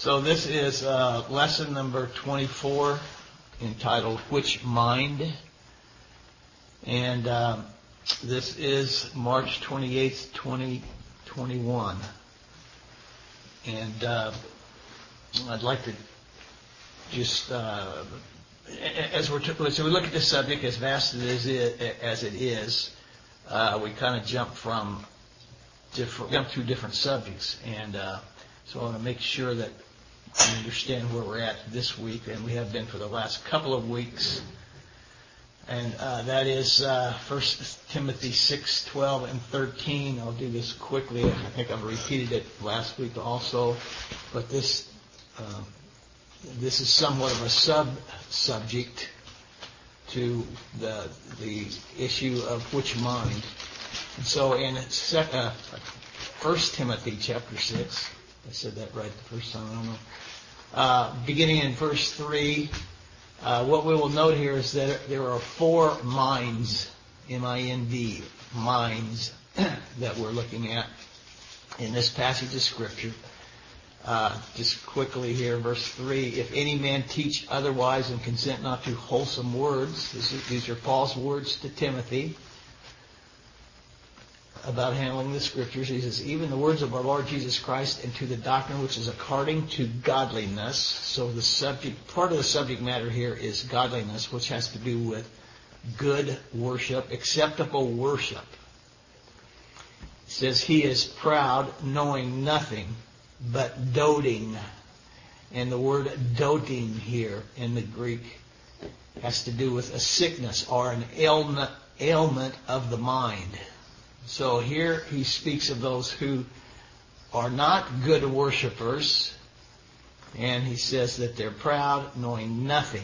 So this is lesson number 24, entitled Which Mind? And this is March 28th, 2021. And I'd like to just, as we look at this subject, as vast as it is, we kind of jump through different subjects. And so I want to make sure that we understand where we're at this week, and we have been for the last couple of weeks. And that is 1 Timothy 6:12 and 13. I'll do this quickly. I think I've repeated it last week also. But this is somewhat of a sub-subject to the issue of which mind. And so in 1 Timothy chapter 6, I said that right the first time, I don't know. Beginning in verse 3, what we will note here is that there are four minds, M-I-N-D, minds, that we're looking at in this passage of Scripture. Just quickly here, verse 3, if any man teach otherwise and consent not to wholesome words, these are Paul's words to Timothy about handling the Scriptures. He says, even the words of our Lord Jesus Christ and to the doctrine which is according to godliness. So part of the subject matter here is godliness, which has to do with good worship, acceptable worship. It says, he is proud, knowing nothing but doting. And the word doting here in the Greek has to do with a sickness or an ailment of the mind. So here he speaks of those who are not good worshipers, and he says that they're proud, knowing nothing,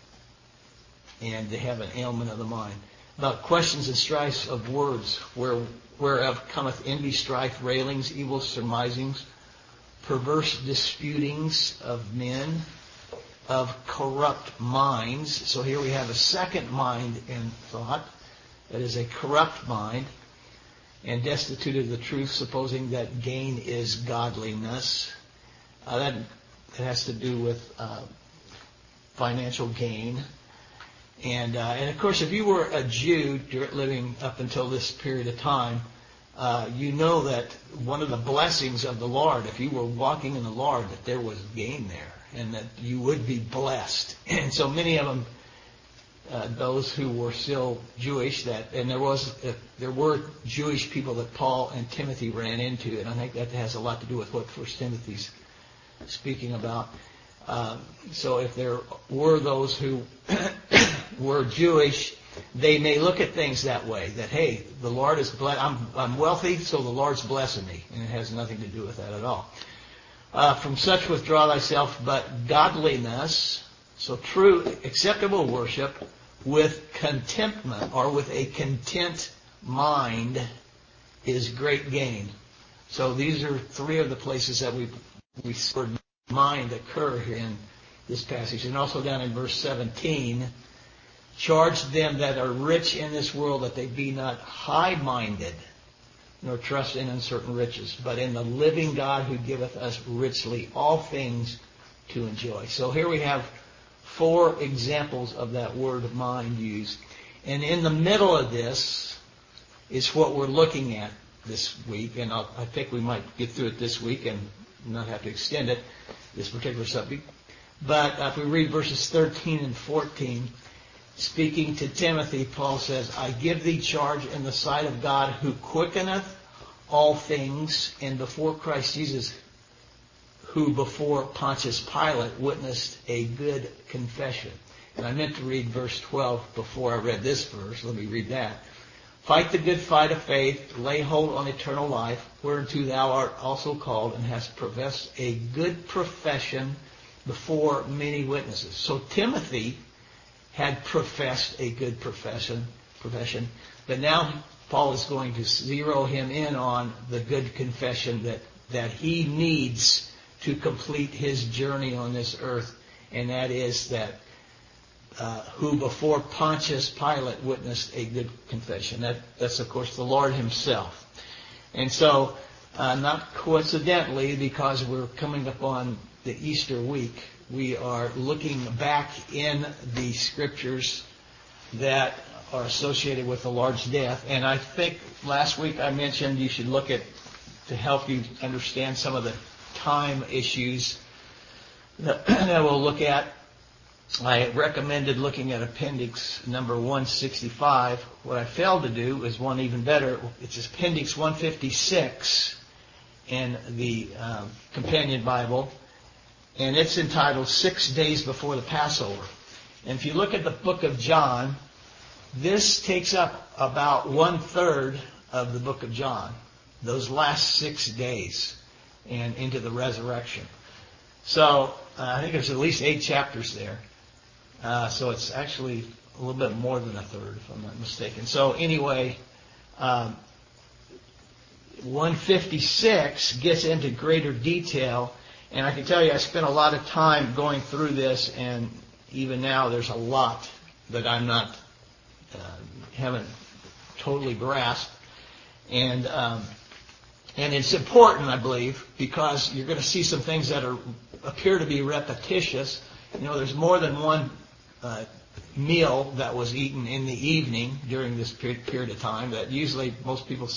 and they have an ailment of the mind. About questions and strifes of words, whereof cometh envy, strife, railings, evil surmisings, perverse disputings of men, of corrupt minds. So here we have a second mind in thought, that is a corrupt mind, and destitute of the truth, supposing that gain is godliness. That has to do with financial gain. And of course, if you were a Jew living up until this period of time, you know that one of the blessings of the Lord, if you were walking in the Lord, that there was gain there, and that you would be blessed. And so many of them, those who were still Jewish, and there were Jewish people that Paul and Timothy ran into, and I think that has a lot to do with what 1 Timothy's speaking about. So if there were those who were Jewish, they may look at things that way, that, hey, the Lord is blessed. I'm wealthy, so the Lord's blessing me, and it has nothing to do with that at all. From such withdraw thyself, but godliness, so true, acceptable worship with contentment, or with a content mind, is great gain. So these are three of the places that we see mind occur here in this passage. And also down in verse 17, charge them that are rich in this world that they be not high-minded, nor trust in uncertain riches, but in the living God who giveth us richly all things to enjoy. So here we have four examples of that word mind used. And in the middle of this is what we're looking at this week. And I think we might get through it this week and not have to extend it, this particular subject. But if we read verses 13 and 14, speaking to Timothy, Paul says, I give thee charge in the sight of God who quickeneth all things, and before Christ Jesus, who before Pontius Pilate witnessed a good confession. And I meant to read verse 12 before I read this verse. Let me read that. Fight the good fight of faith, lay hold on eternal life, whereunto thou art also called, and hast professed a good profession before many witnesses. So Timothy had professed a good profession, but now Paul is going to zero him in on the good confession that he needs to complete his journey on this earth, and that is that who before Pontius Pilate witnessed a good confession. That's of course the Lord himself. And so Not coincidentally, because we're coming up on the Easter week, we are looking back in the scriptures that are associated with the Lord's death. And I think last week I mentioned you should look at, to help you understand some of the time issues that we'll look at. I recommended looking at appendix number 165. What I failed to do is one even better. It's appendix 156 in the companion Bible, and it's entitled 6 Days Before the Passover. And if you look at the book of John, this takes up about 1/3 of the book of John, those last 6 days and into the resurrection. So I think there's at least 8 chapters there. So it's actually a little bit more than 1/3, if I'm not mistaken. So anyway, 156 gets into greater detail, and I can tell you I spent a lot of time going through this, and even now there's a lot that I'm not haven't totally grasped, and it's important, I believe, because you're going to see some things that appear to be repetitious. You know, there's more than one meal that was eaten in the evening during this period of time that usually most people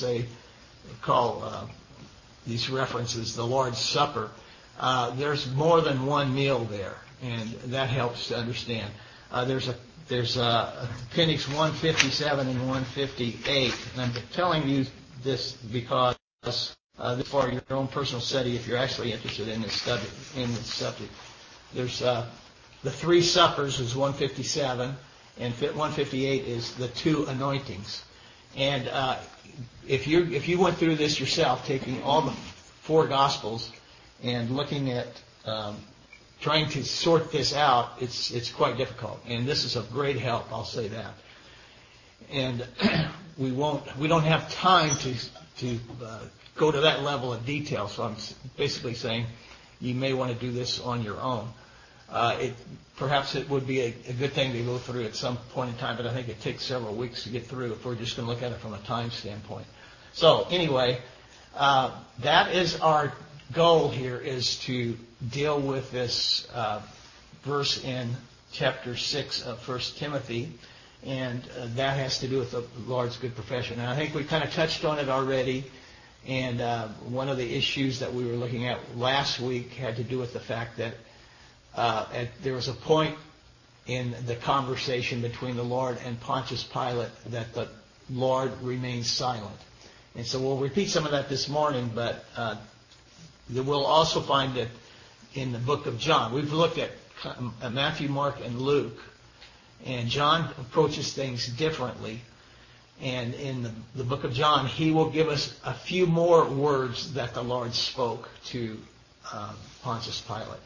call these references the Lord's Supper. There's more than one meal there, and that helps to understand. There's appendix 157 and 158, and I'm telling you this because for your own personal study, if you're actually interested in this subject. There's the 3 suppers is 157, and 158 is the 2 anointings. And if you went through this yourself, taking all the 4 Gospels and looking at trying to sort this out, it's quite difficult. And this is of great help, I'll say that. And we don't have time to go to that level of detail. So I'm basically saying you may want to do this on your own. Perhaps it would be a good thing to go through at some point in time, but I think it takes several weeks to get through if we're just going to look at it from a time standpoint. So anyway, that is our goal here, is to deal with this verse in chapter 6 of 1 Timothy, and that has to do with the Lord's good profession. And I think we kind of touched on it already, and one of the issues that we were looking at last week had to do with the fact that there was a point in the conversation between the Lord and Pontius Pilate that the Lord remained silent. And so we'll repeat some of that this morning, but we'll also find it in the book of John. We've looked at Matthew, Mark, and Luke, and John approaches things differently. And in the book of John, he will give us a few more words that the Lord spoke to Pontius Pilate.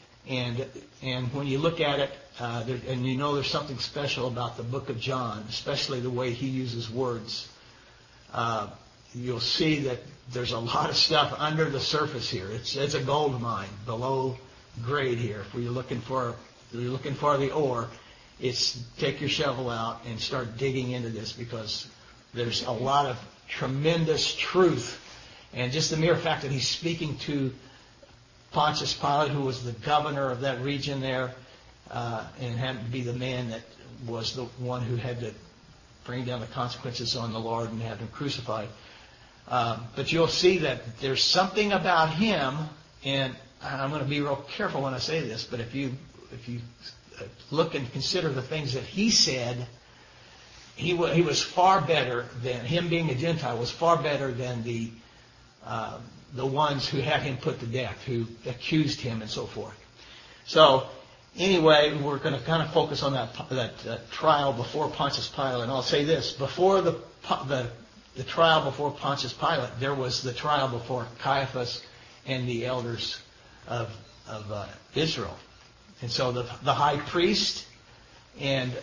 And when you look at it, and you know there's something special about the book of John, especially the way he uses words, you'll see that there's a lot of stuff under the surface here. It's a gold mine below grade here. If you're looking for the ore, it's take your shovel out and start digging into this, because there's a lot of tremendous truth. And just the mere fact that he's speaking to Pontius Pilate, who was the governor of that region there, and happened to be the man that was the one who had to bring down the consequences on the Lord and have him crucified. But you'll see that there's something about him, and I'm going to be real careful when I say this, but if you look and consider the things that he said, he was far better than, him being a Gentile was far better than the ones who had him put to death, who accused him and so forth. So anyway, we're going to kind of focus on that trial before Pontius Pilate. And I'll say this: before the trial before Pontius Pilate, there was the trial before Caiaphas and the elders of Israel. And so the high priest and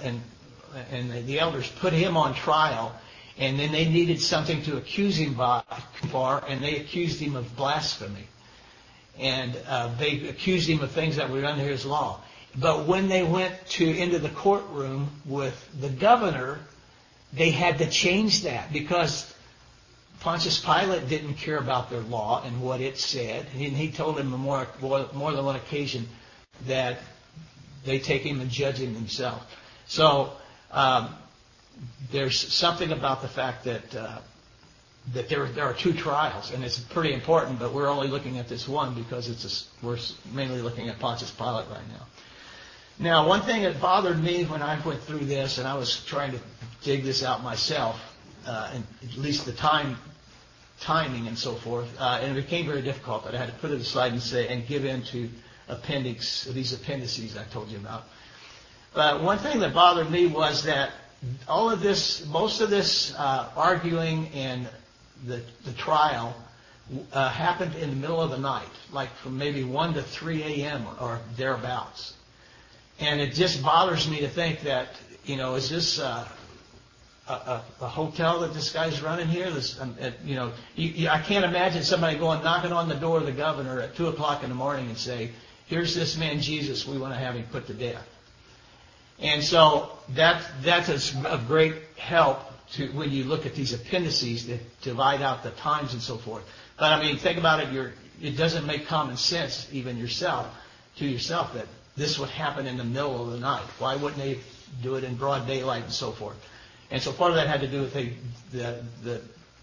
the elders put him on trial. And then they needed something to accuse him for, and they accused him of blasphemy. And they accused him of things that were under his law. But when they went into the courtroom with the governor, they had to change that, because Pontius Pilate didn't care about their law and what it said. He told him on more than one occasion that they take him and judge him themselves. So there's something about the fact that there are two trials, and it's pretty important, but we're only looking at this one because we're mainly looking at Pontius Pilate right now. Now, one thing that bothered me when I went through this, and I was trying to dig this out myself, and at least the timing and so forth, and it became very difficult, but I had to put it aside and give in to these appendices I told you about. But one thing that bothered me was that most of this arguing and the trial happened in the middle of the night, like from maybe 1 to 3 a.m. or thereabouts. And it just bothers me to think that, is this a hotel that this guy's running here? I can't imagine somebody knocking on the door of the governor at 2 o'clock in the morning and say, here's this man Jesus, we want to have him put to death. And so that's of great help when you look at these appendices that divide out the times and so forth. But I mean, think about it. It doesn't make common sense, even to yourself, that this would happen in the middle of the night. Why wouldn't they do it in broad daylight and so forth? And so part of that had to do with the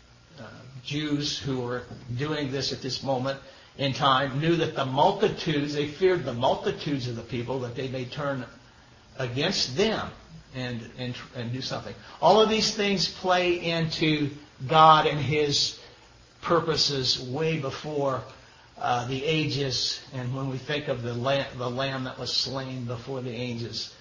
Jews who were doing this at this moment in time knew that they feared the multitudes of the people, that they may turn against them and do something. All of these things play into God and His purposes way before the ages, and when we think of the lamb that was slain before the ages,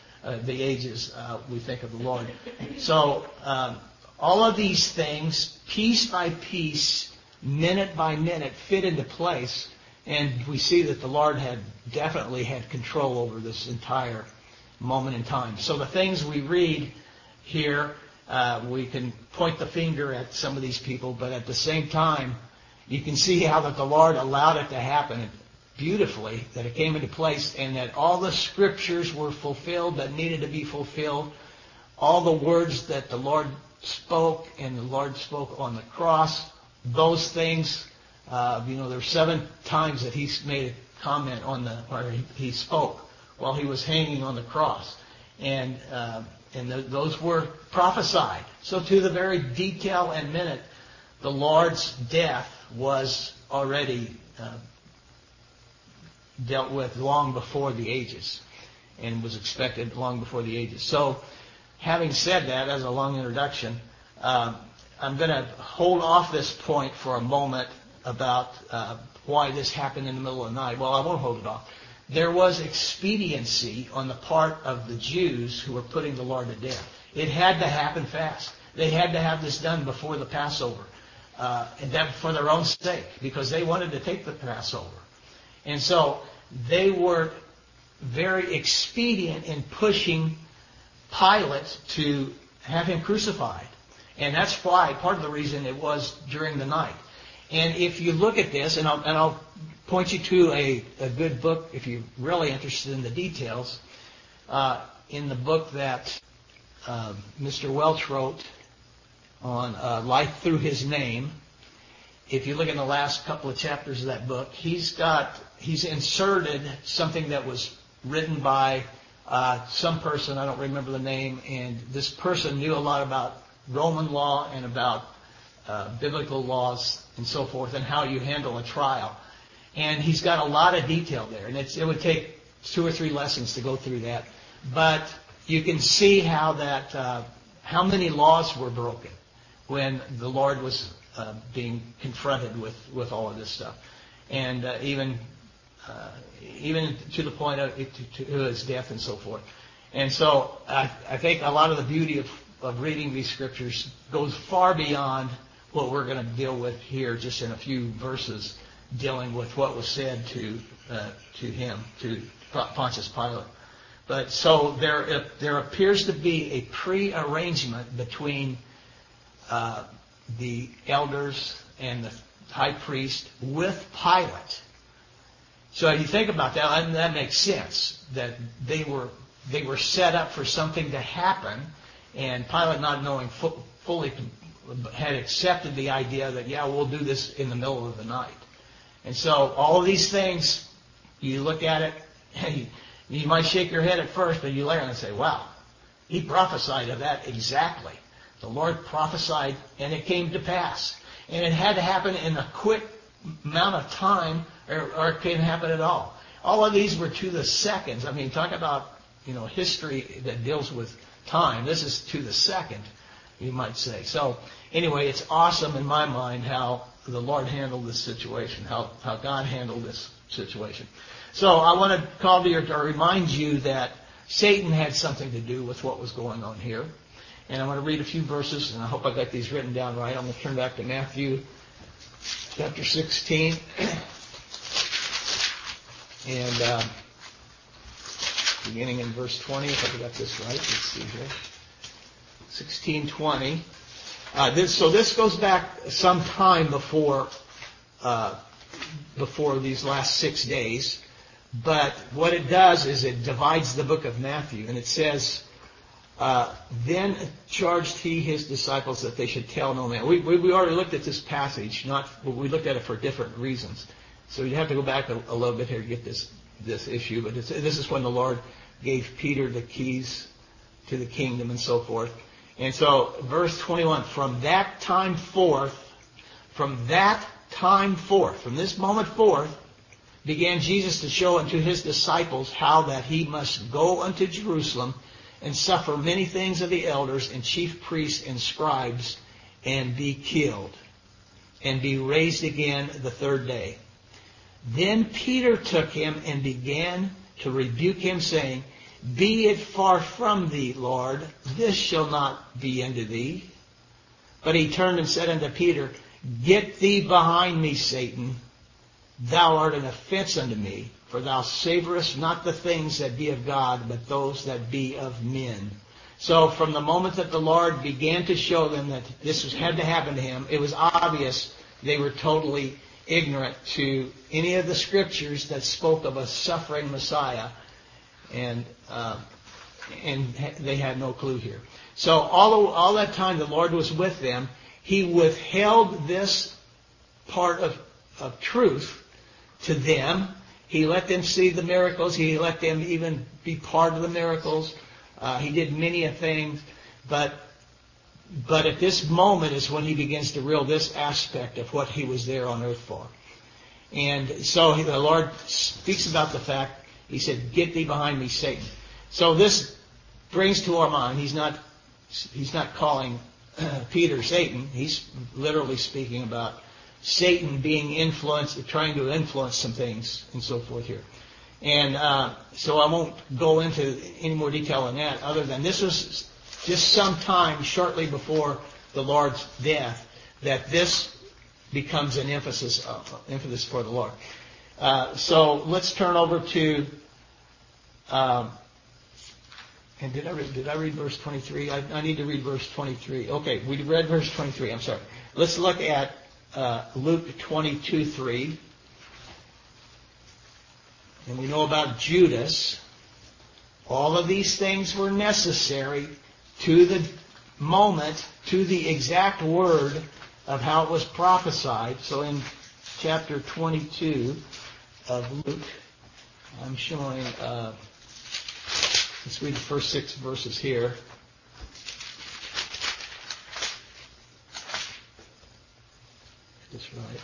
we think of the Lord. So all of these things, piece by piece, minute by minute, fit into place, and we see that the Lord definitely had control over this entire moment in time. So the things we read here, we can point the finger at some of these people, but at the same time, you can see how that the Lord allowed it to happen beautifully, that it came into place, and that all the scriptures were fulfilled that needed to be fulfilled. All the words that the Lord spoke, and the Lord spoke on the cross, those things, there were 7 times that He made a comment He spoke while He was hanging on the cross. And those were prophesied. So to the very detail and minute, the Lord's death was already dealt with long before the ages, and was expected long before the ages. So, having said that, as a long introduction, I'm going to hold off this point for a moment about why this happened in the middle of the night. Well, I won't hold it off. There was expediency on the part of the Jews who were putting the Lord to death. It had to happen fast. They had to have this done before the Passover. And that for their own sake, because they wanted to take the Passover. And so they were very expedient in pushing Pilate to have him crucified. And that's why, part of the reason it was during the night. And if you look at this, and I'll point you to a good book if you're really interested in the details, in the book that Mr. Welch wrote on Life Through His Name. If you look in the last couple of chapters of that book, he's inserted something that was written by some person, I don't remember the name, and this person knew a lot about Roman law and about biblical laws and so forth, and how you handle a trial. And he's got a lot of detail there, and it would take 2 or 3 lessons to go through that. But you can see how many laws were broken when the Lord was being confronted with all of this stuff, and even to the point of to his death and so forth. And so I think a lot of the beauty of reading these scriptures goes far beyond what we're going to deal with here, just in a few verses, dealing with what was said to Pontius Pilate. But so there appears to be a pre-arrangement between the elders and the high priest with Pilate. So you think about that, and that makes sense, that they were set up for something to happen, and Pilate, not knowing fully had accepted the idea that, yeah, we'll do this in the middle of the night. And so all of these things, you look at it, and you might shake your head at first, but you later on say, wow, he prophesied of that exactly. The Lord prophesied, and it came to pass. And it had to happen in a quick amount of time, or it couldn't happen at all. All of these were to the seconds. I mean, talk about, history that deals with time. This is to the second, you might say. So anyway, it's awesome in my mind how the Lord handled this situation, how God handled this situation. So I want to call to or remind you that Satan had something to do with what was going on here. And I want to read a few verses, and I hope I got these written down right. I'm going to turn back to Matthew chapter 16. And beginning in verse 20, if I got this right. Let's see here. 16:20. This goes back some time before these last 6 days. But what it does is it divides the book of Matthew. And it says, then charged he his disciples that they should tell no man. We already looked at this passage. We looked at it for different reasons. So you have to go back a little bit here to get this issue. But this is when the Lord gave Peter the keys to the kingdom and so forth. And so verse 21, from that time forth, from this moment forth, began Jesus to show unto his disciples how that he must go unto Jerusalem and suffer many things of the elders and chief priests and scribes, and be killed, and be raised again the third day. Then Peter took him and began to rebuke him, saying, be it far from thee, Lord, this shall not be unto thee. But he turned and said unto Peter, get thee behind me, Satan. Thou art an offense unto me, for thou savorest not the things that be of God, but those that be of men. So from the moment that the Lord began to show them that this had to happen to him, it was obvious they were totally ignorant to any of the scriptures that spoke of a suffering Messiah, and they had no clue here. So all that time the Lord was with them, he withheld this part of truth to them. He let them see the miracles. He let them even be part of the miracles. He did many a thing, but at this moment is when he begins to reveal this aspect of what he was there on earth for. And so the Lord speaks about the fact, he said, get thee behind me, Satan. So this brings to our mind, he's not calling Peter Satan. He's literally speaking about Satan being influenced, trying to influence some things and so forth here. And so I won't go into any more detail on that, other than this was just some time shortly before the Lord's death that this becomes an emphasis for the Lord. So let's turn over to, and did I read verse 23? I need to read verse 23. Okay, we read verse 23. I'm sorry. Let's look at Luke 22:3. And we know about Judas. All of these things were necessary to the moment, to the exact word of how it was prophesied. So in chapter 22 of Luke, I'm showing, let's read the first 6 verses here. Get this right.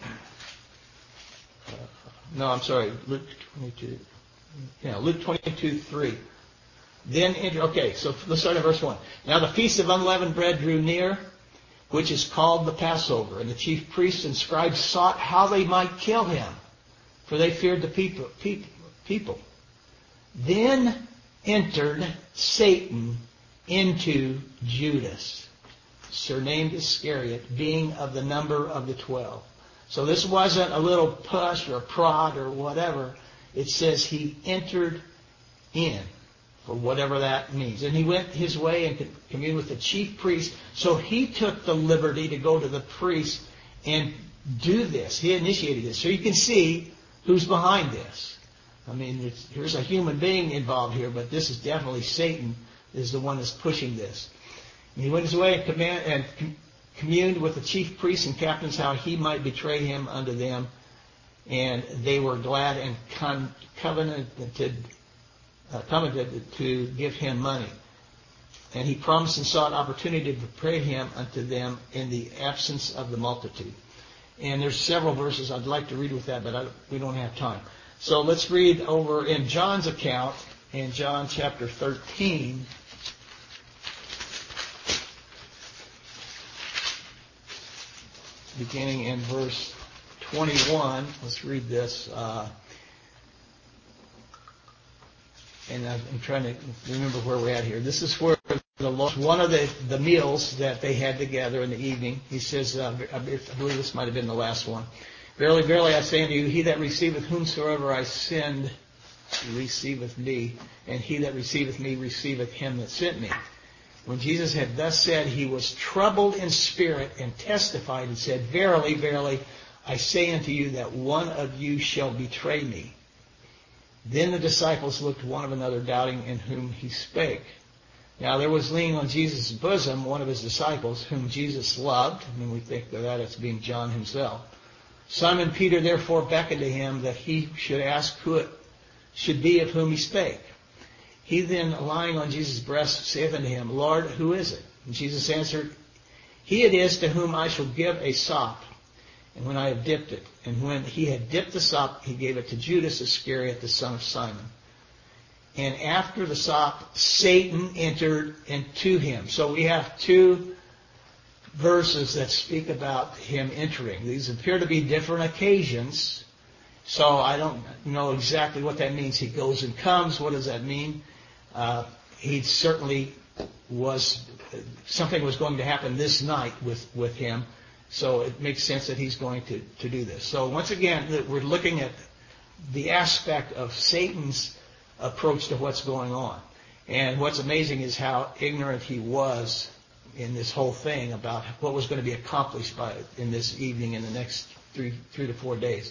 No, I'm sorry, Luke 22. Yeah, Luke 22:3. Then, okay, so let's start at verse 1. Now the feast of unleavened bread drew near, which is called the Passover. And the chief priests and scribes sought how they might kill him, for they feared the people. Then entered Satan into Judas, surnamed Iscariot, being of the number of the 12. So this wasn't a little push or a prod or whatever. It says he entered in, for whatever that means. And he went his way and communed with the chief priest. So he took the liberty to go to the priest and do this. He initiated this. So you can see who's behind this. I mean, here's a human being involved here, but this is definitely Satan is the one that's pushing this. And he went his way and communed with the chief priests and captains how he might betray him unto them. And they were glad and covenanted to give him money. And he promised and sought opportunity to betray him unto them in the absence of the multitude. And there's several verses I'd like to read with that, but we don't have time. So let's read over in John's account, in John chapter 13. Beginning in verse 21. Let's read this. And I'm trying to remember where we're at here. This is where the Lord, one of the meals that they had together in the evening, he says, I believe this might have been the last one. Verily, verily, I say unto you, he that receiveth whomsoever I send receiveth me, and he that receiveth me receiveth him that sent me. When Jesus had thus said, he was troubled in spirit and testified and said, Verily, verily, I say unto you that one of you shall betray me. Then the disciples looked one of another, doubting in whom he spake. Now there was leaning on Jesus' bosom one of his disciples, whom Jesus loved. I mean, we think of that as being John himself. Simon Peter therefore beckoned to him that he should ask who it should be of whom he spake. He then, lying on Jesus' breast, saith unto him, Lord, who is it? And Jesus answered, He it is to whom I shall give a sop, and when I have dipped it. And when he had dipped the sop, he gave it to Judas Iscariot, the son of Simon. And after the sop, Satan entered into him. So we have two verses that speak about him entering. These appear to be different occasions. So I don't know exactly what that means. He goes and comes. What does that mean? He certainly was, something was going to happen this night with him. So it makes sense that he's going to do this. So once again, we're looking at the aspect of Satan's approach to what's going on. And what's amazing is how ignorant he was in this whole thing about what was going to be accomplished in this evening in the next 3 to 4 days.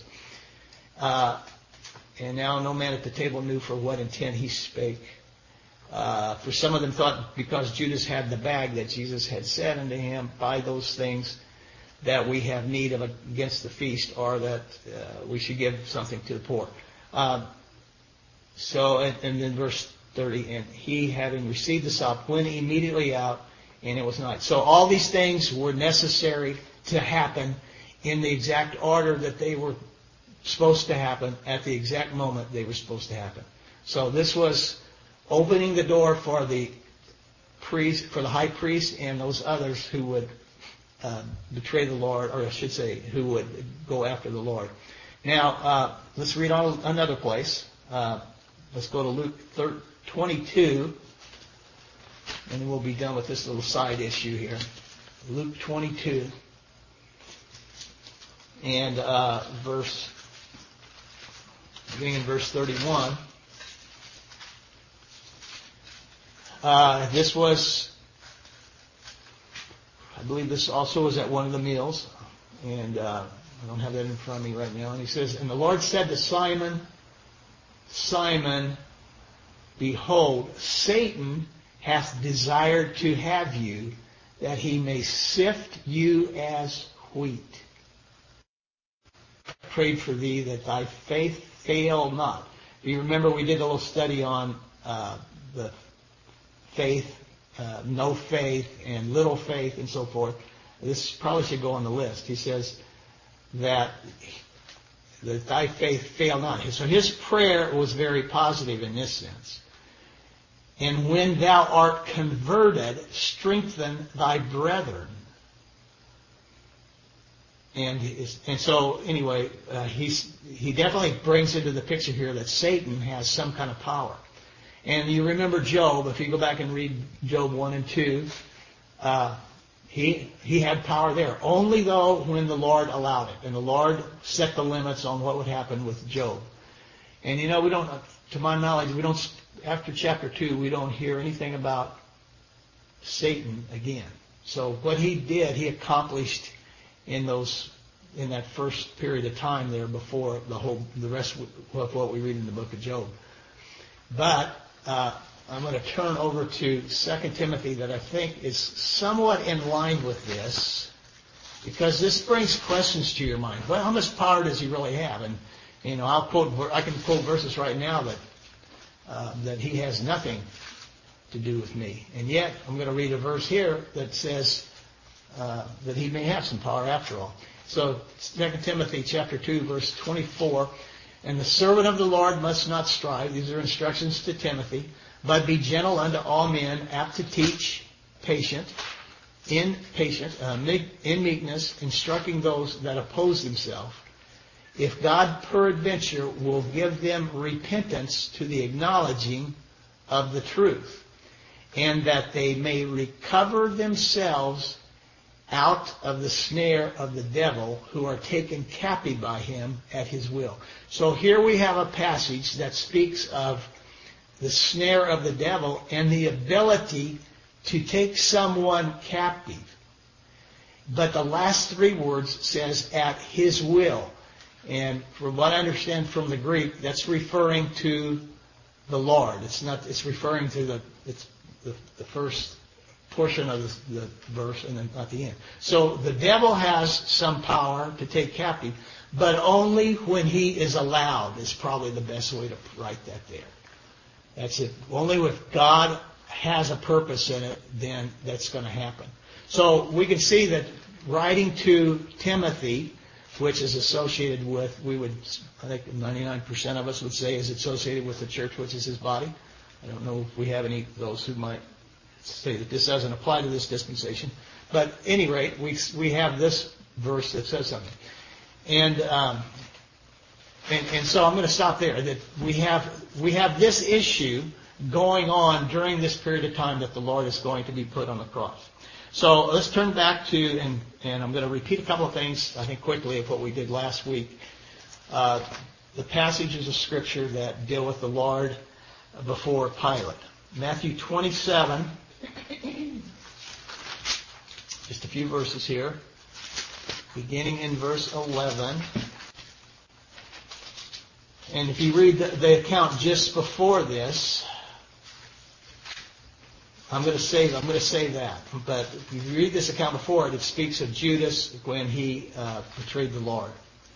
And now no man at the table knew for what intent he spake. For some of them thought because Judas had the bag that Jesus had said unto him, buy those things that we have need of against the feast, or that we should give something to the poor. And then verse 30, and he, having received the sop, went immediately out, and it was night. So all these things were necessary to happen in the exact order that they were supposed to happen at the exact moment they were supposed to happen. So this was opening the door for the priest, for the high priest, and those others who would betray the Lord, or I should say, who would go after the Lord. Now, let's read on another place. Let's go to Luke 22, and then we'll be done with this little side issue here. Luke 22, and beginning in verse 31. This was, I believe this also was at one of the meals, and I don't have that in front of me right now. And he says, and the Lord said to Simon, Simon, behold, Satan hath desired to have you, that he may sift you as wheat. I prayed for thee that thy faith fail not. Do you remember we did a little study on the faith, no faith, and little faith, and so forth? This probably should go on the list. He says that thy faith fail not. So his prayer was very positive in this sense. And when thou art converted, strengthen thy brethren. And so anyway, he definitely brings into the picture here that Satan has some kind of power. And you remember Job, if you go back and read Job 1 and 2, he had power there. Only though when the Lord allowed it. And the Lord set the limits on what would happen with Job. And we don't, to my knowledge, after chapter 2, we don't hear anything about Satan again. So what he did, he accomplished in that first period of time there before the rest of what we read in the book of Job. But I'm going to turn over to 2 Timothy that I think is somewhat in line with this. because this brings questions to your mind. Well, how much power does he really have? And I can quote verses right now that he has nothing to do with me. And yet, I'm going to read a verse here that says that he may have some power after all. So 2 Timothy chapter 2, verse 24, and the servant of the Lord must not strive. These are instructions to Timothy. But be gentle unto all men, apt to teach, in meekness, instructing those that oppose themselves. If God peradventure will give them repentance to the acknowledging of the truth, and that they may recover themselves out of the snare of the devil, who are taken captive by him at his will. So here we have a passage that speaks of the snare of the devil and the ability to take someone captive. But the last three words says at his will. And from what I understand from the Greek, that's referring to the Lord. It's referring to the first portion of the verse and then not the end. So the devil has some power to take captive, but only when he is allowed is probably the best way to write that there. That's it. Only if God has a purpose in it, then that's going to happen. So we can see that writing to Timothy, which is associated with, I think 99% of us would say is associated with the church, which is his body. I don't know if we have any of those who might say that this doesn't apply to this dispensation. But at any rate, we have this verse that says something. And so I'm going to stop there. That we have this issue going on during this period of time that the Lord is going to be put on the cross. So let's turn back to, and I'm going to repeat a couple of things, I think quickly, of what we did last week. The passages of Scripture that deal with the Lord before Pilate. Matthew 27, just a few verses here, beginning in verse 11. And if you read the account just before this, I'm going to say that. But if you read this account before it, it speaks of Judas when he betrayed the Lord.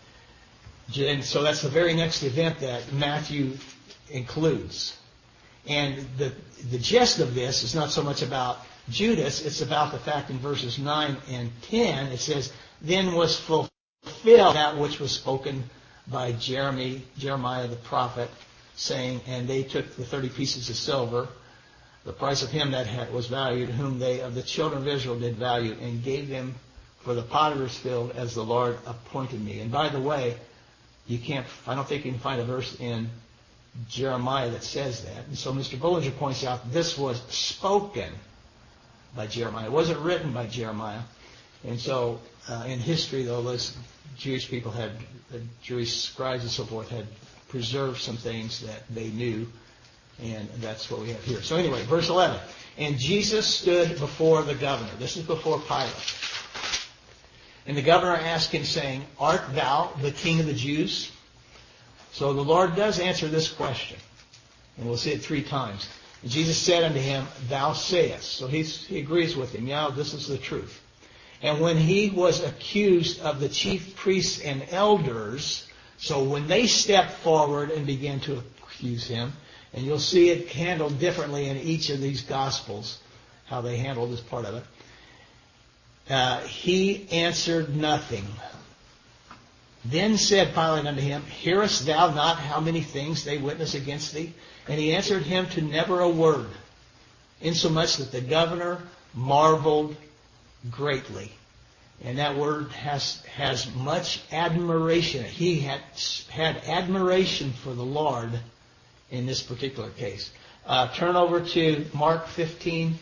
And so that's the very next event that Matthew includes. And the gist of this is not so much about Judas, it's about the fact in verses 9 and 10, it says, then was fulfilled that which was spoken by Jeremiah the prophet, saying, and they took the 30 pieces of silver, the price of him that was valued, whom they of the children of Israel did value, and gave them for the potter's field as the Lord appointed me. And by the way, I don't think you can find a verse in Jeremiah that says that. And so Mr. Bullinger points out this was spoken by Jeremiah. It wasn't written by Jeremiah. And so in history, though, those Jewish people Jewish scribes and so forth had preserved some things that they knew. And that's what we have here. So anyway, verse 11. And Jesus stood before the governor. This is before Pilate. And the governor asked him, saying, art thou the king of the Jews? So the Lord does answer this question. And we'll see it 3 times. And Jesus said unto him, thou sayest. So he agrees with him. Yeah, this is the truth. And when he was accused of the chief priests and elders, so when they stepped forward and began to accuse him, and you'll see it handled differently in each of these Gospels, how they handled this part of it, he answered nothing. Then said Pilate unto him, hearest thou not how many things they witness against thee? And he answered him to never a word, insomuch that the governor marveled greatly. And that word has much admiration. He had admiration for the Lord in this particular case. Turn over to Mark 15,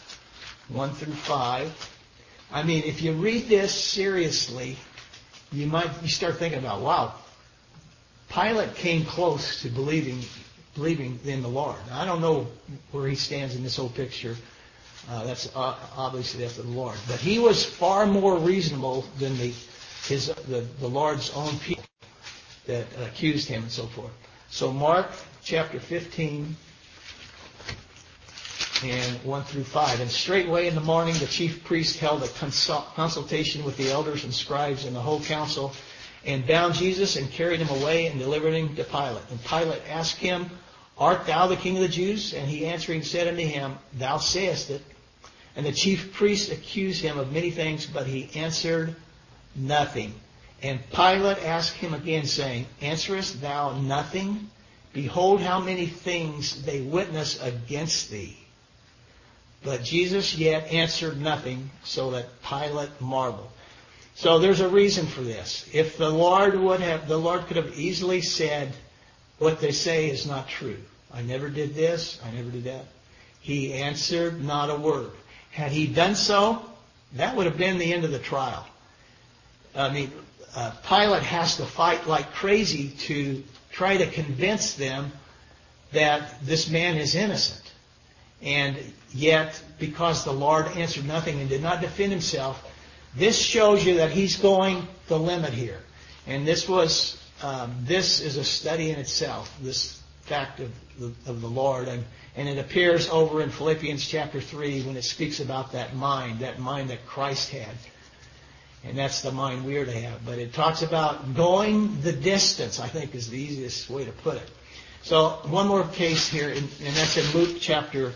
1 through 5. I mean, if you read this seriously, you start thinking about, wow, Pilate came close to believing in the Lord. Now, I don't know where he stands in this whole picture. That's obviously after the Lord. But he was far more reasonable than the Lord's own people that accused him and so forth. So Mark chapter 15, and 1 through 5. And straightway in the morning the chief priest held a consultation with the elders and scribes and the whole council, and bound Jesus and carried him away and delivered him to Pilate. And Pilate asked him, Art thou the king of the Jews? And he answering said unto him, Thou sayest it. And the chief priests accused him of many things, but he answered nothing. And Pilate asked him again, saying, Answerest thou nothing? Behold how many things they witness against thee. But Jesus yet answered nothing, so that Pilate marveled. So there's a reason for this. If the Lord could have easily said, what they say is not true. I never did this, I never did that. He answered not a word. Had he done so, that would have been the end of the trial. I mean, Pilate has to fight like crazy to try to convince them that this man is innocent. And yet, because the Lord answered nothing and did not defend himself, this shows you that he's going the limit here. And this is a study in itself, this fact of the Lord. And it appears over in Philippians chapter 3 when it speaks about that mind that Christ had. And that's the mind we are to have. But it talks about going the distance, I think is the easiest way to put it. So one more case here, and that's in Luke chapter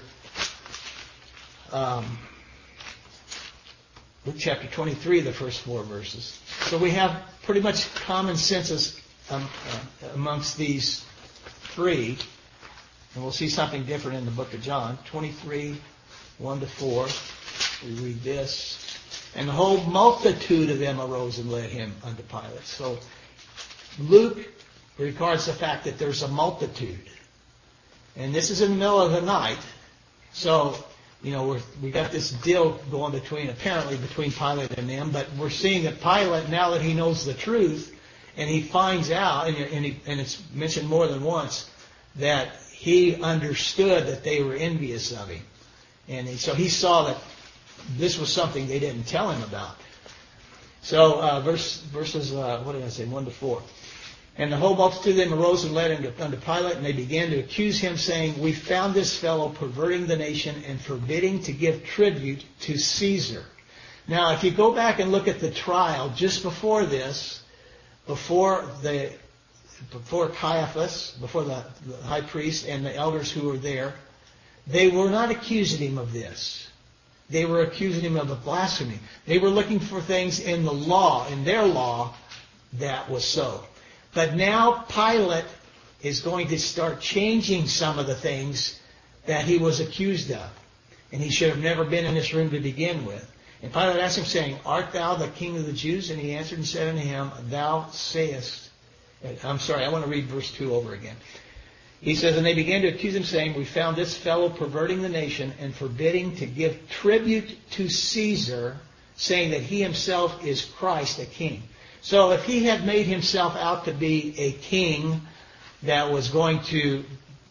23, the first 4 verses. So we have pretty much common sensus amongst these three. And we'll see something different in the book of John. 23, 1 to 4. We read this. And the whole multitude of them arose and led him unto Pilate. So Luke records the fact that there's a multitude. And this is in the middle of the night. So, we got this deal going apparently between Pilate and them. But we're seeing that Pilate, now that he knows the truth, and he finds out, and it's mentioned more than once, that he understood that they were envious of him. And so he saw that this was something they didn't tell him about. So verses 1 to 4. And the whole multitude of them arose and led him unto Pilate, and they began to accuse him, saying, We found this fellow perverting the nation and forbidding to give tribute to Caesar. Now, if you go back and look at the trial just before this, before Caiaphas, before the high priest and the elders who were there, they were not accusing him of this. They were accusing him of a blasphemy. They were looking for things in the law, in their law, that was so. But now Pilate is going to start changing some of the things that he was accused of. And he should have never been in this room to begin with. And Pilate asked him, saying, Art thou the king of the Jews? And he answered and said unto him, Thou sayest. I'm sorry, I want to read verse 2 over again. He says, And they began to accuse him, saying, We found this fellow perverting the nation and forbidding to give tribute to Caesar, saying that he himself is Christ, a king. So if he had made himself out to be a king that was going to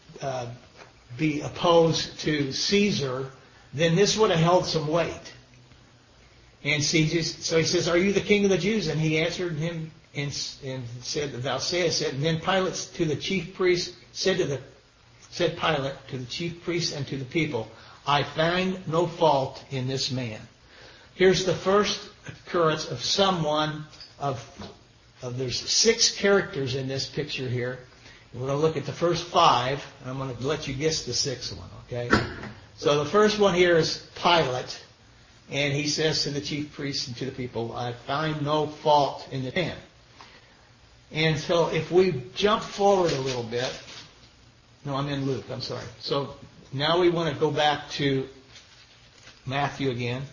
be opposed to Caesar, then this would have held some weight. And so he says, Are you the king of the Jews? And he answered him and said, Thou sayest it. And then Pilate to the chief priest said Pilate to the chief priests and to the people, I find no fault in this man. Here's the first occurrence of someone there's 6 characters in this picture here. We're going to look at the first 5, and I'm going to let you guess the 6th one, okay? So the first one here is Pilate, and he says to the chief priests and to the people, I find no fault in the man. And so if we jump forward a little bit, no, I'm in Luke, I'm sorry. So now we want to go back to Matthew again.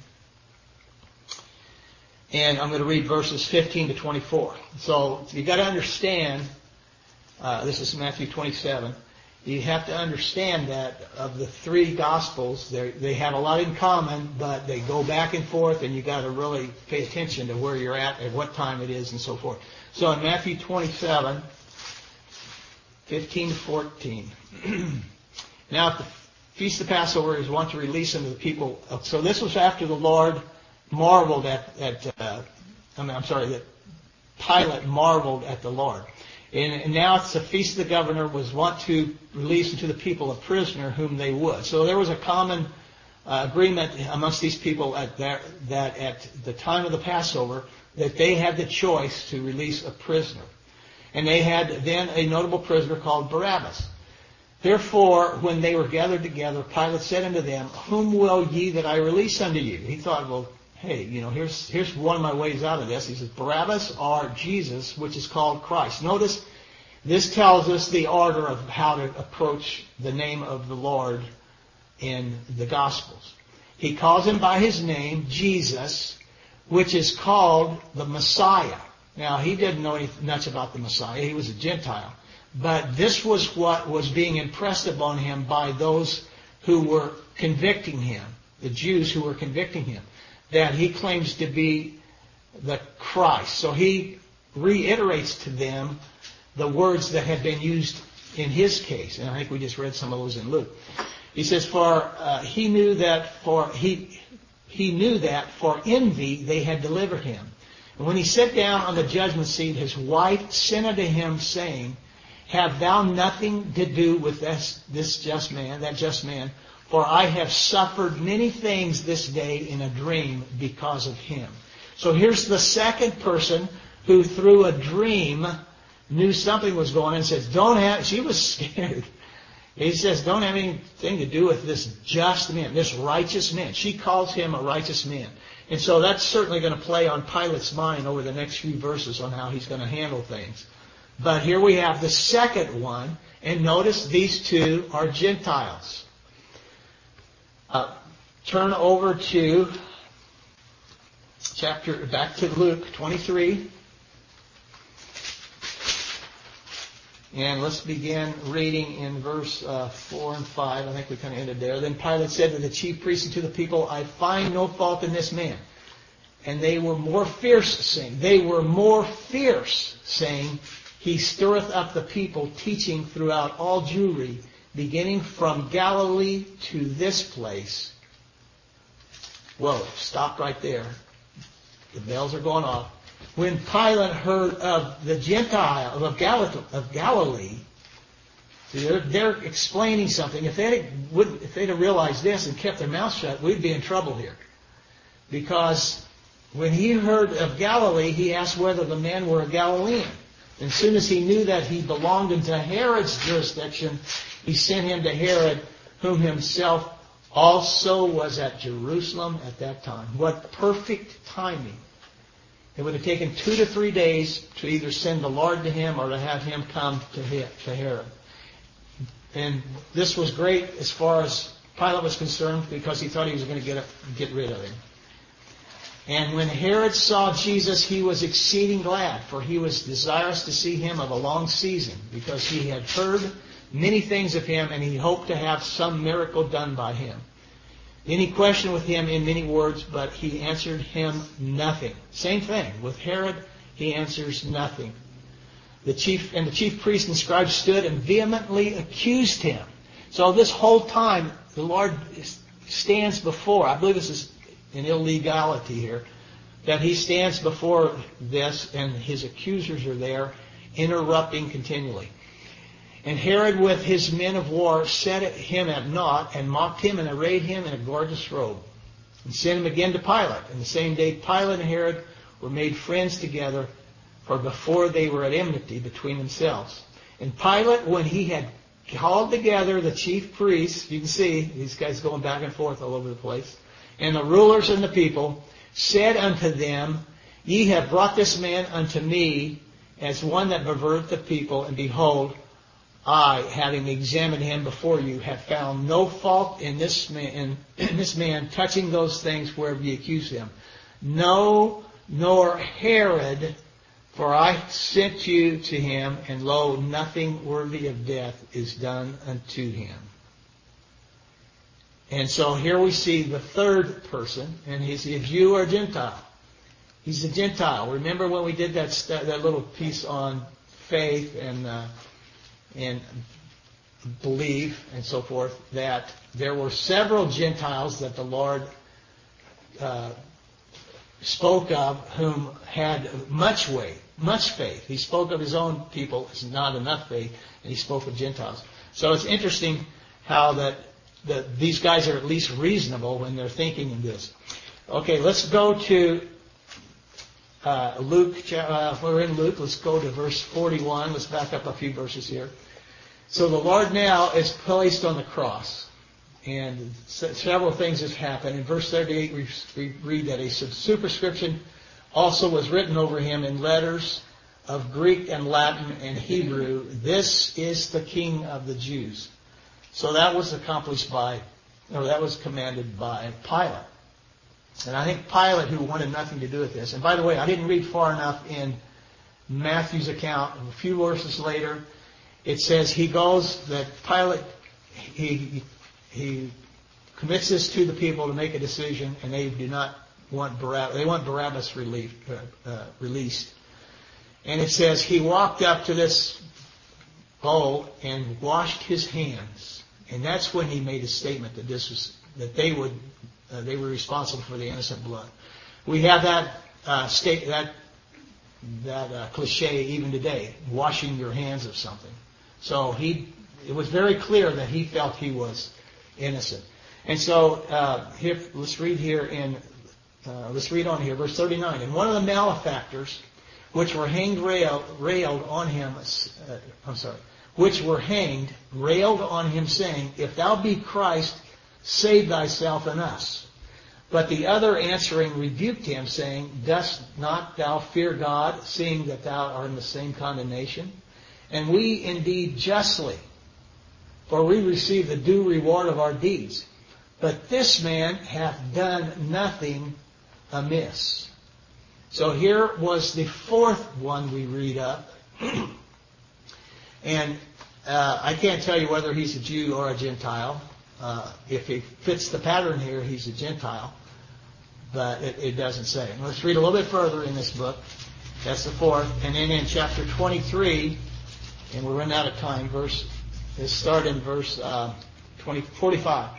And I'm going to read verses 15 to 24. So you've got to understand, this is Matthew 27, you have to understand that of the 3 Gospels, they have a lot in common, but they go back and forth, and you've got to really pay attention to where you're at what time it is, and so forth. So in Matthew 27, 15 to 14. Now at the Feast of Passover is wont to release unto the people. So this was after the Lord marveled that Pilate marveled at the Lord. And now it's the feast of the governor was want to release unto the people a prisoner whom they would. So there was a common agreement amongst these people that at the time of the Passover that they had the choice to release a prisoner. And they had then a notable prisoner called Barabbas. Therefore, when they were gathered together, Pilate said unto them, Whom will ye that I release unto you? He thought, well, hey, here's one of my ways out of this. He says, Barabbas or Jesus, which is called Christ. Notice, this tells us the order of how to approach the name of the Lord in the Gospels. He calls him by his name, Jesus, which is called the Messiah. Now, he didn't know much about the Messiah. He was a Gentile. But this was what was being impressed upon him by those who were convicting him, the Jews who were convicting him, that he claims to be the Christ. So he reiterates to them the words that had been used in his case. And I think we just read some of those in Luke. He says, he knew that for envy they had delivered him. And when he sat down on the judgment seat, his wife sent unto him, saying, Have thou nothing to do with that just man? For I have suffered many things this day in a dream because of him. So here's the second person who through a dream knew something was going on and says, she was scared. He says, don't have anything to do with this just man, this righteous man. She calls him a righteous man. And so that's certainly going to play on Pilate's mind over the next few verses on how he's going to handle things. But here we have the second one, and notice these two are Gentiles. Turn over to back to Luke 23. And let's begin reading in verse 4 and 5. I think we kind of ended there. Then Pilate said to the chief priests and to the people, I find no fault in this man. And they were more fierce, saying, He stirreth up the people, teaching throughout all Jewry, beginning from Galilee to this place. Whoa, stop right there. The bells are going off. When Pilate heard of the Gentile of Galilee, they're explaining something. If they'd have realized this and kept their mouth shut, we'd be in trouble here. Because when he heard of Galilee, he asked whether the man were a Galilean. And as soon as he knew that he belonged into Herod's jurisdiction, he sent him to Herod, whom himself also was at Jerusalem at that time. What perfect timing. It would have taken 2 to 3 days to either send the Lord to him or to have him come to Herod. And this was great as far as Pilate was concerned because he thought he was going to get rid of him. And when Herod saw Jesus, he was exceeding glad, for he was desirous to see him of a long season, because he had heard many things of him, and he hoped to have some miracle done by him. Then he questioned with him in many words, but he answered him nothing. Same thing. With Herod, he answers nothing. The chief priests and scribes stood and vehemently accused him. So this whole time, the Lord stands before, I believe this is an illegality here, that he stands before this and his accusers are there, interrupting continually. And Herod with his men of war set him at naught and mocked him and arrayed him in a gorgeous robe and sent him again to Pilate. And the same day Pilate and Herod were made friends together, for before they were at enmity between themselves. And Pilate, when he had called together the chief priests, you can see these guys going back and forth all over the place, and the rulers and the people, said unto them, Ye have brought this man unto me as one that perverteth the people, and behold, I, having examined him before you, have found no fault in this man touching those things whereof ye accuse him. No, nor Herod, for I sent you to him, and lo, nothing worthy of death is done unto him. And so here we see the third person, and he's a Jew or Gentile. He's a Gentile. Remember when we did that little piece on faith and belief and so forth, that there were several Gentiles that the Lord spoke of whom had much weight. much faith. He spoke of his own people as not enough faith, and he spoke of Gentiles. So it's interesting how that these guys are at least reasonable when they're thinking of this. Okay, let's go to Luke. We're in Luke. Let's go to verse 41. Let's back up a few verses here. So the Lord now is placed on the cross. And several things have happened. In verse 38, we read that a superscription also was written over him in letters of Greek and Latin and Hebrew. This is the King of the Jews. So that was that was commanded by Pilate. And I think Pilate, who wanted nothing to do with this. And by the way, I didn't read far enough in Matthew's account. A few verses later, it says that Pilate, he commits this to the people to make a decision, and they do not want Barabbas. They want Barabbas released. And it says he walked up to this bowl and washed his hands, and that's when he made a statement that they were responsible for the innocent blood. We have that cliche even today, washing your hands of something. So it was very clear that he felt he was innocent. And so let's read on here, verse 39. And one of the malefactors, which were hanged, railed on him, saying, If thou be Christ, save thyself and us. But the other answering rebuked him, saying, Dost not thou fear God, seeing that thou art in the same condemnation? And we indeed justly, for we receive the due reward of our deeds. But this man hath done nothing amiss. So here was the fourth one we read up. And I can't tell you whether he's a Jew or a Gentile. If he fits the pattern here, he's a Gentile. But it doesn't say. And let's read a little bit further in this book. That's the fourth. And then in chapter 23, and we're running out of time, let's start in verse 45.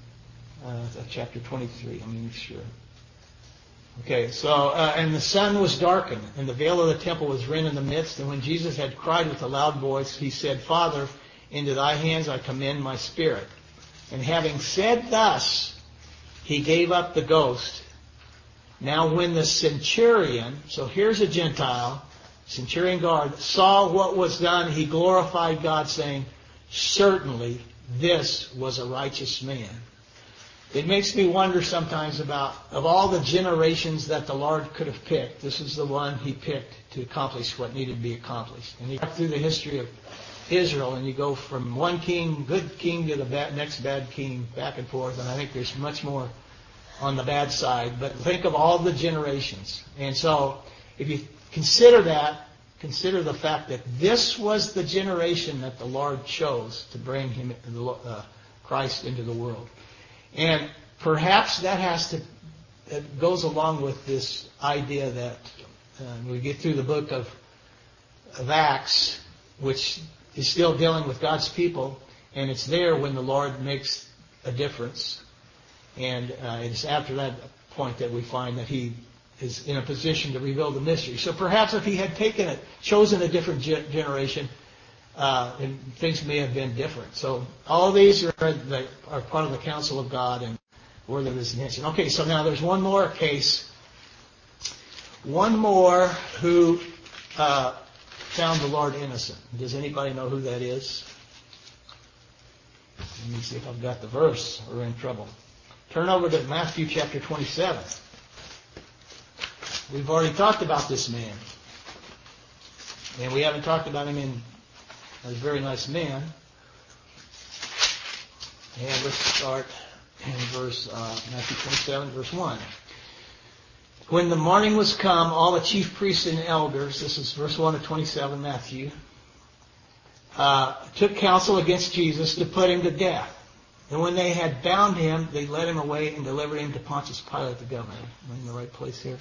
Chapter 23, let me make sure. Okay, so, and the sun was darkened, and the veil of the temple was rent in the midst, and when Jesus had cried with a loud voice, he said, Father, into thy hands I commend my spirit. And having said thus, he gave up the ghost. Now when the centurion, so here's a Gentile, centurion guard, saw what was done, he glorified God, saying, Certainly this was a righteous man. It makes me wonder sometimes about, of all the generations that the Lord could have picked, this is the one he picked to accomplish what needed to be accomplished. And you go through the history of Israel, and you go from one king, good king, to the next bad king, back and forth. And I think there's much more on the bad side. But think of all the generations. And so, if you consider that, consider the fact that this was the generation that the Lord chose to bring him, Christ into the world. And perhaps it goes along with this idea that we get through the book of Acts, which is still dealing with God's people, and it's there when the Lord makes a difference. And it's after that point that we find that he is in a position to reveal the mystery. So perhaps if he had chosen a different generation, and things may have been different. So all of these are part of the counsel of God and word of his intention. Okay, so now there's one more case. One more who found the Lord innocent. Does anybody know who that is? Let me see if I've got the verse. We're in trouble. Turn over to Matthew chapter 27. We've already talked about this man. And we haven't talked about him as a very nice man. And let's start in Matthew 27, verse 1. When the morning was come, all the chief priests and elders, this is verse 1 of 27, Matthew, took counsel against Jesus to put him to death. And when they had bound him, they led him away and delivered him to Pontius Pilate the governor. Am I in the right place here?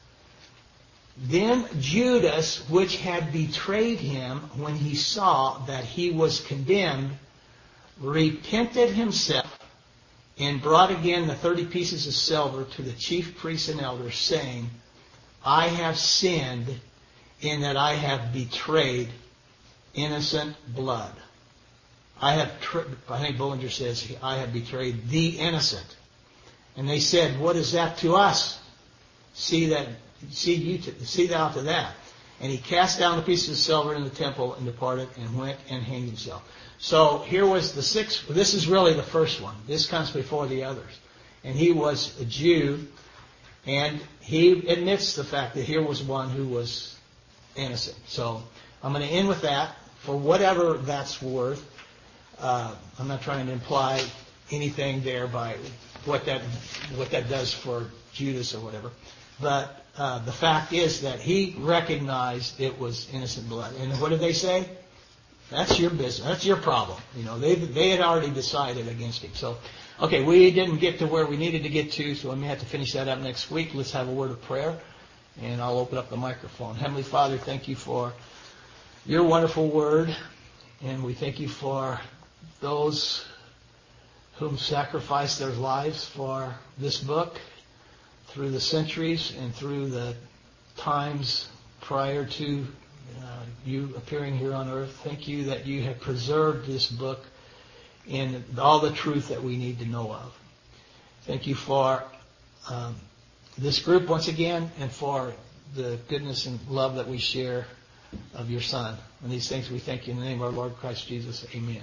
Then Judas, which had betrayed him, when he saw that he was condemned, repented himself and brought again the 30 pieces of silver to the chief priests and elders, saying, I have sinned in that I have betrayed innocent blood. I think Bullinger says, I have betrayed the innocent. And they said, what is that to us? See thou to that. And he cast down the pieces of silver in the temple and departed and went and hanged himself. So here was the sixth. This is really the first one. This comes before the others. And he was a Jew, and he admits the fact that here was one who was innocent. So I'm going to end with that. For whatever that's worth, I'm not trying to imply anything there by what that does for Judas or whatever. But the fact is that he recognized it was innocent blood. And what did they say? That's your business. That's your problem. They had already decided against him. So, okay, we didn't get to where we needed to get to, so we may have to finish that up next week. Let's have a word of prayer, and I'll open up the microphone. Heavenly Father, thank you for your wonderful word, and we thank you for those whom sacrificed their lives for this book through the centuries and through the times prior to you appearing here on earth. Thank you that you have preserved this book in all the truth that we need to know of. Thank you for this group once again, and for the goodness and love that we share of your Son. And these things we thank you in the name of our Lord Christ Jesus. Amen.